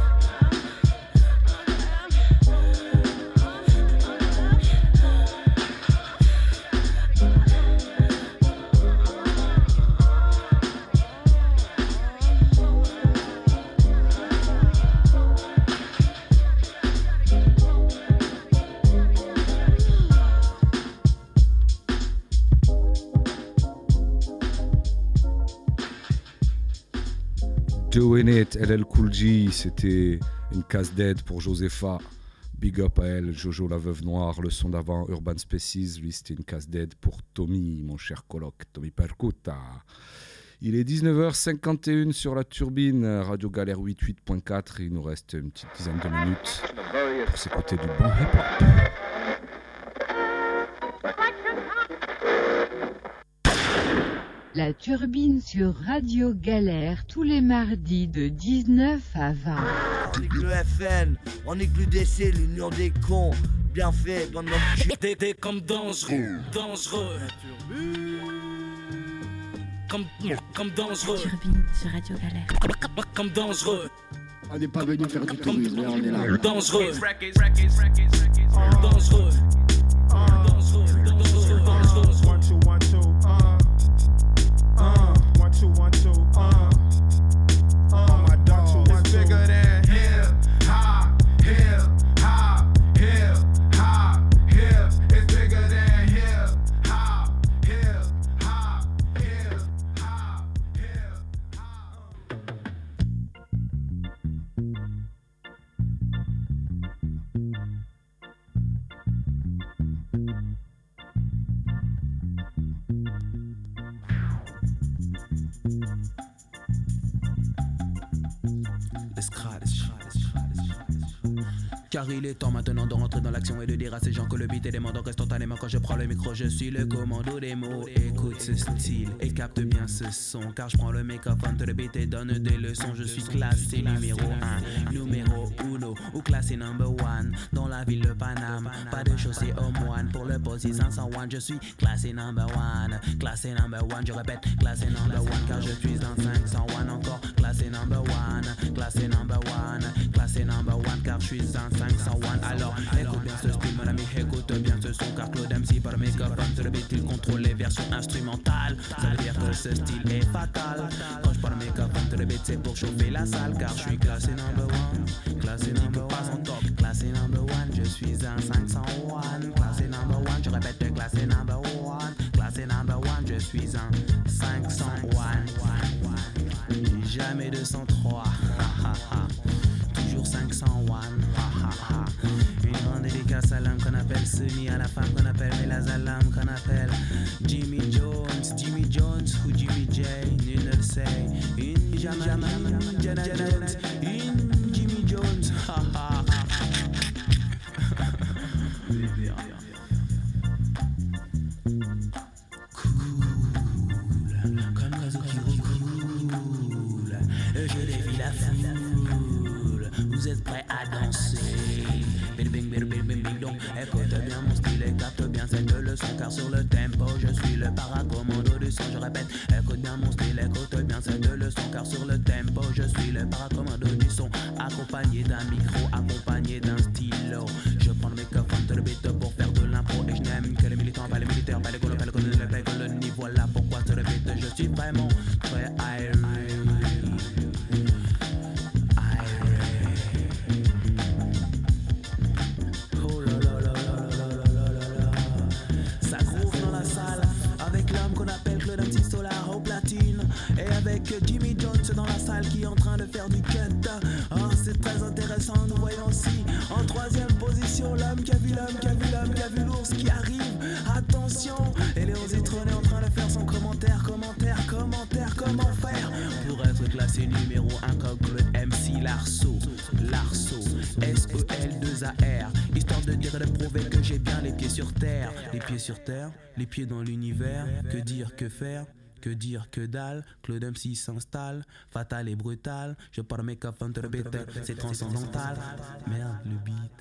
Doing It, L L Cool J, c'était une casse-dead pour Josepha. Big up à elle, Jojo la veuve noire. Le son d'avant, Urban Species, lui c'était une casse-dead pour Tommy, mon cher coloc, Tommy Percuta. Il est dix-neuf heures cinquante et une sur la turbine, Radio Galère quatre-vingt-huit point quatre. Il nous reste une petite dizaine de minutes pour s'écouter du bon hip-hop. La Turbine sur Radio Galère tous les mardis de dix-neuf à vingt. On nique le F N, on nique l'U D C, l'Union des cons. Bien fait, bande d'enculés. T'es, t'es comme dangereux, dangereux. Comme, comme dangereux. Turbine sur Radio Galère. Comme, comme dangereux. On n'est pas venu faire du tourisme, mais on est là. Dangereux. Dangereux. Dangereux. Dangereux. Dangereux. One, two, one, two, uh. Uh, one, two, one, two, uh. Uh, my duck two, is bigger than hip, hop, hip, hop, hip, hop, hip. It's bigger than hip, hop, hip, hop, hip, hop, hip, hop. Car il est temps maintenant de rentrer dans l'action et de dire à ces gens que le beat est demandant instantanément. Quand je prends le micro, je suis le commando des mots. Écoute ce style et capte bien ce son, car je prends le microphone de le beat et donne des leçons. Je suis classé numéro un, numéro uno ou classé number one dans la ville de Paname. Pas de chaussée au moine pour le poste cinq cent un. Je suis classé number one, classé number one. Je répète, classé number one car je suis dans cinq cent un encore. Classé number one, classé number one, classé number one car je suis dans cinq cent un. Alors écoute bien ce style mon ami, écoute bien ce son car Claude M C par mes copains sur le beat il contrôle les versions instrumentales. Ça veut dire que ce style est fatal. Quand je parle mes copains sur le beat c'est pour chauffer la salle car je suis classé number one, classé number one, top, classé number one. Je suis un cinq cent un, classé number one. Je répète classé number one, classé number one. Je suis un cinq cent un, jamais deux cent trois. Toujours cinq cent un. Une grande dédicace à l'homme qu'on appelle Semi, à la femme qu'on appelle Melazalam, qu'on appelle Jimmy Jones, Jimmy Jones ou Jimmy J, nul ne le sait. Une Jama, Jana Jones, une Jimmy Jones. Cool, comme Kazuki cool. Je défie la foule. Vous êtes prêts à danser? Bing bing bing bing bing bing donc écoute bien mon style et capte bien cette leçon car sur le tempo je suis le paracommando du son. Je répète, écoute bien mon style, écoute bien cette leçon car sur le tempo je suis le paracommando du son. Accompagné d'un micro, accompagné d'un stylo. Je prends le microphone de le beat pour faire de l'impro et je n'aime que les militants, pas les militaires, pas les colons, pas les colons, pas les colonies. Voilà pourquoi sur le beat je suis vraiment très aéré. Jimmy Jones dans la salle qui est en train de faire du cut. Oh, c'est très intéressant, nous voyons aussi en troisième position l'homme qui a vu l'homme, qui a vu l'homme, qui a vu l'ours qui arrive. Attention, et Léon Zitron est en train de faire son commentaire, commentaire, commentaire, comment faire pour être classé numéro un comme Claude M C Larceau, Larceau, S E L deux A R, histoire de dire et de prouver que j'ai bien les pieds sur terre. Les pieds sur terre, les pieds dans l'univers, que dire, que faire? Que dire, que dalle, Claude M C s'installe, fatal et brutal, je parle mes copains de beat, c'est transcendantal, merde le beat.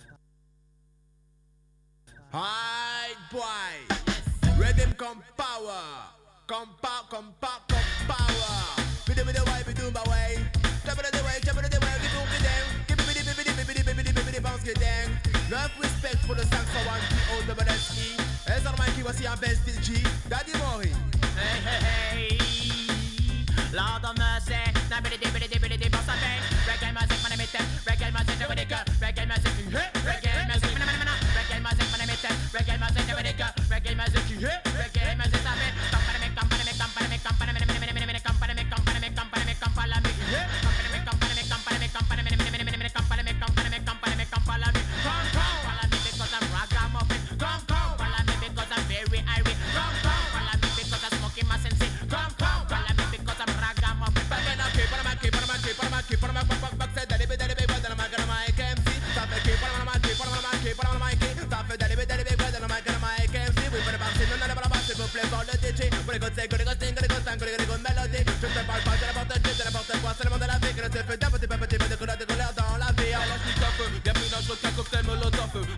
Alright boy, rhythm come power, come power, come power, come power. Bidi bidi way, bidi bidi way, jabba the way, jabba the way, give me the give me the bidi bidi bidi bidi bidi bounce get down. Love respect pour le cinq cent un P O W S E, et ça remarque qui voici un best G, Daddy Mori. Hey, hey, hey. Lord of mercy, now biddy dibby dibby dibby boss and bang. Reggae music, man, I meet them. Reggae music, never they go. Reggae music, hey. Reggae music, man, man, man. Reggae music, man, I meet them. Reggae music, never they go. Reggae music, hey. Reggae music, I mean. Company me, company me, company me, company me, company me, company me, company me, company me, company me, company me, company me, company me, company me, company me, company me, company me, company me, company me, company me. Come, come, follow me because I'm ragamuffin. Come, come, follow me because I'm very irate. Come, come, follow me because I'm smoking my sensei. Come, come.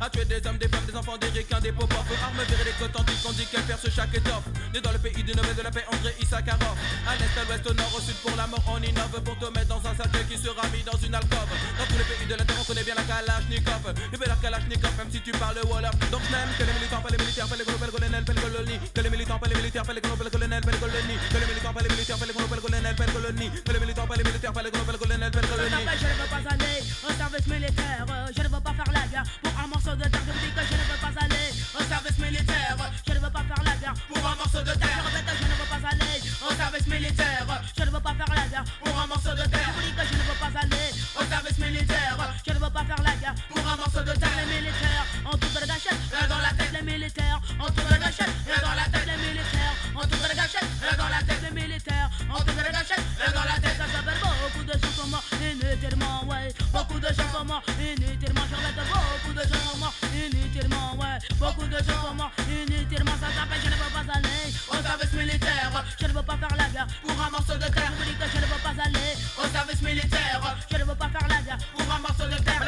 tuer des hommes, des femmes, des enfants, des ricains, des pop-up, armes virées, des authentiques, on dit qu'elle perce chaque étoffe. Né dans le pays du Nobel de la paix, André Issakarov. À l'est, à l'ouest, au nord, au sud, pour la mort, on innove. Pour te mettre dans un cercueil qui sera mis dans une alcôve. Dans tous les pays de la terre, on connaît bien la Kalachnikov. Le bel Kalachnikov, même si tu parles Wolof. Donc je n'aime que les militants, pas les militaires, pas les colonels, colonels, pas les colonies. Que les militants, pas les militaires, pas les colonels, colonels, pas les colonies. Que les militants, pas les militaires, pas les colonels, colonels, pas les colonies. Que les militants, pas les militaires, pas les colonels, colonels, pas les colonies. Je ne veux pas aller au service militaire. Je ne veux pas faire la guerre pour un morceau de terre. Je vous dis que je ne veux pas aller au service militaire. Je ne veux pas faire la guerre pour un morceau de terre. Je répète que je ne veux pas aller au service militaire. Je ne veux pas faire la guerre pour un morceau de terre. Je vous dis que je ne veux pas aller au service militaire. Je ne veux pas faire la guerre pour un morceau de terre. Les militaires en toute de gâchette, dans la tête. Les militaires en toute de gâchette, dans la tête. Les militaires en toute de gâchette, dans la tête. Les militaires en toute de gâchette, dans la tête. Ça s'appelle beaucoup de gens sont morts inutilement, ouais. Beaucoup de gens sont morts inutilement. Je répète, beaucoup de gens sont morts inutilement, ouais. Beaucoup de gens sont morts inutilement. Ça s'appelle je ne veux pas aller au service militaire. Je ne veux pas faire la guerre pour un morceau de terre. Je vous dis que je ne veux pas aller au service militaire. Je ne veux pas faire la guerre pour un morceau de terre.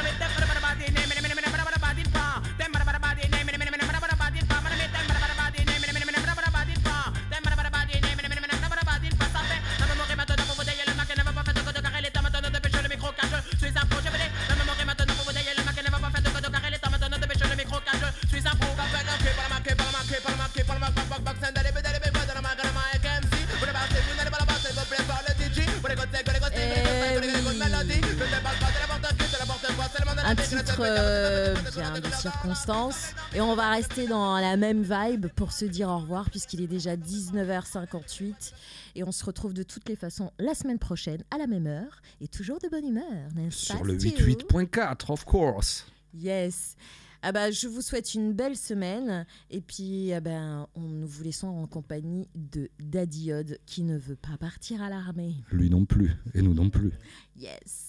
Un titre euh, bien de circonstance. Et on va rester dans la même vibe pour se dire au revoir puisqu'il est déjà dix-neuf heures cinquante-huit. Et on se retrouve de toutes les façons la semaine prochaine à la même heure. Et toujours de bonne humeur, n'est-ce pas, Sur le Stu? quatre-vingt-huit point quatre, of course. Yes. Ah bah, je vous souhaite une belle semaine. Et puis, ah ben, on, nous vous laissons en compagnie de Daddy Odd qui ne veut pas partir à l'armée. Lui non plus, et nous non plus. Yes.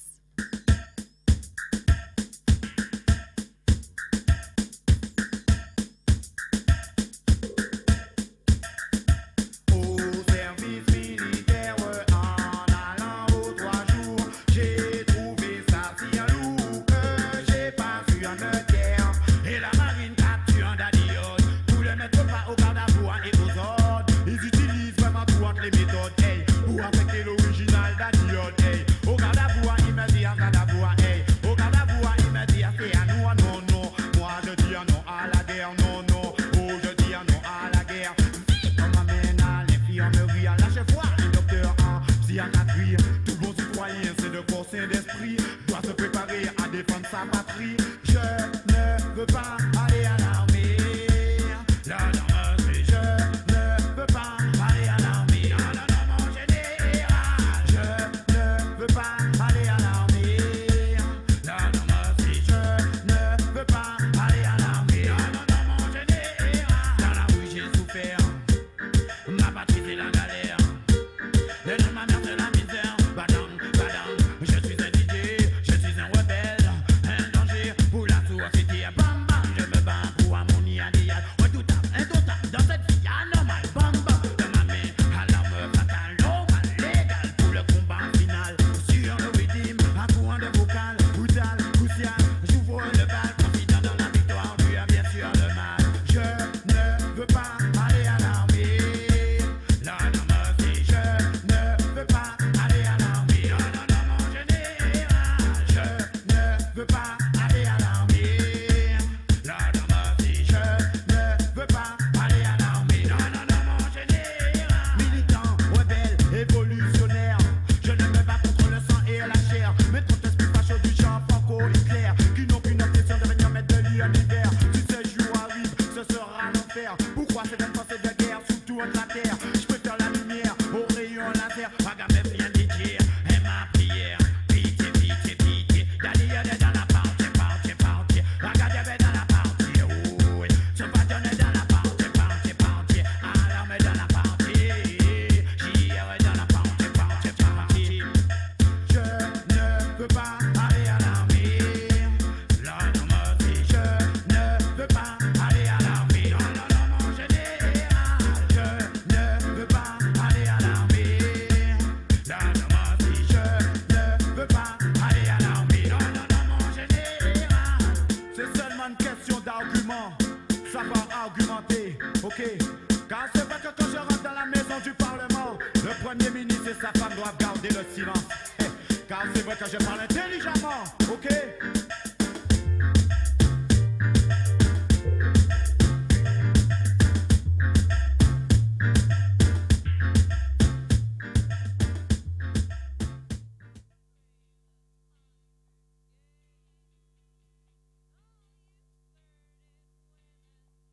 Car c'est vrai que quand je rentre dans la maison du Parlement, le Premier ministre et sa femme doivent garder le silence. Eh, car c'est vrai que je parle intelligemment, ok?